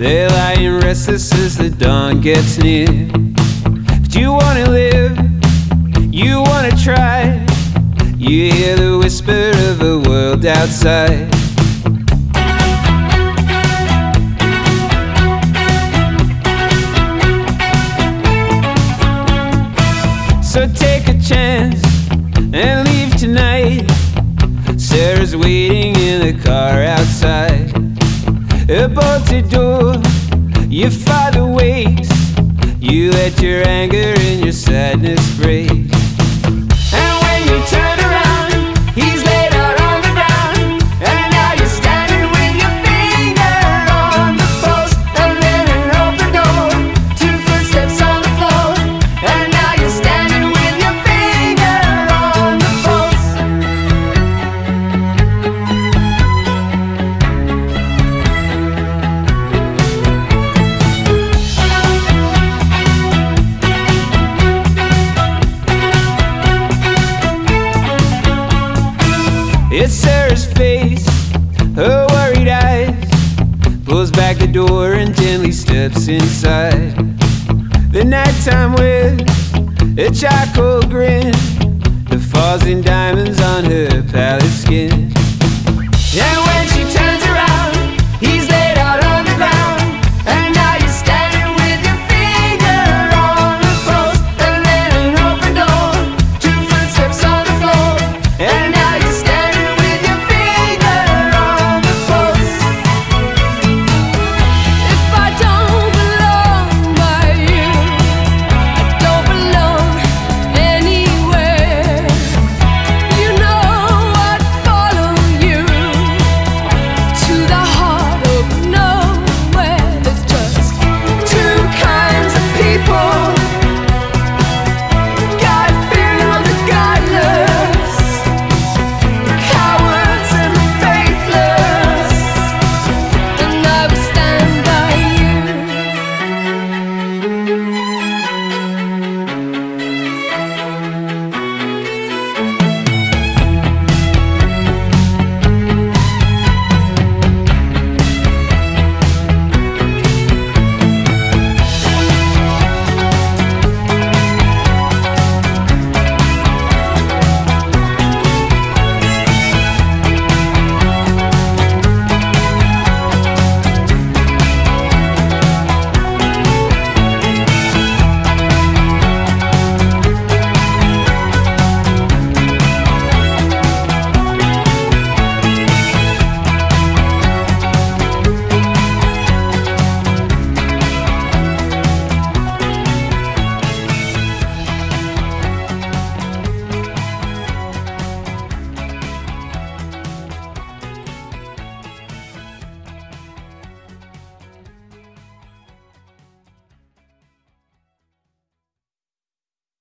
They're lying restless as the dawn gets near. But you wanna live, you wanna try. You hear the whisper of a world outside. So take a chance and leave tonight. Sarah's waiting in the car outside. A bolted door, your father wakes. You let your anger and your sadness break. And when you turn around, he's laid out on the ground. And now you're standing with your finger on the post. And then an open door, 2 footsteps on the floor. And now you're standing with your finger on the post. It's Sarah's face, her worried eyes. Pulls back the door and gently steps inside. The nighttime with a charcoal grin that falls in diamonds on her pallid skin. And when she turns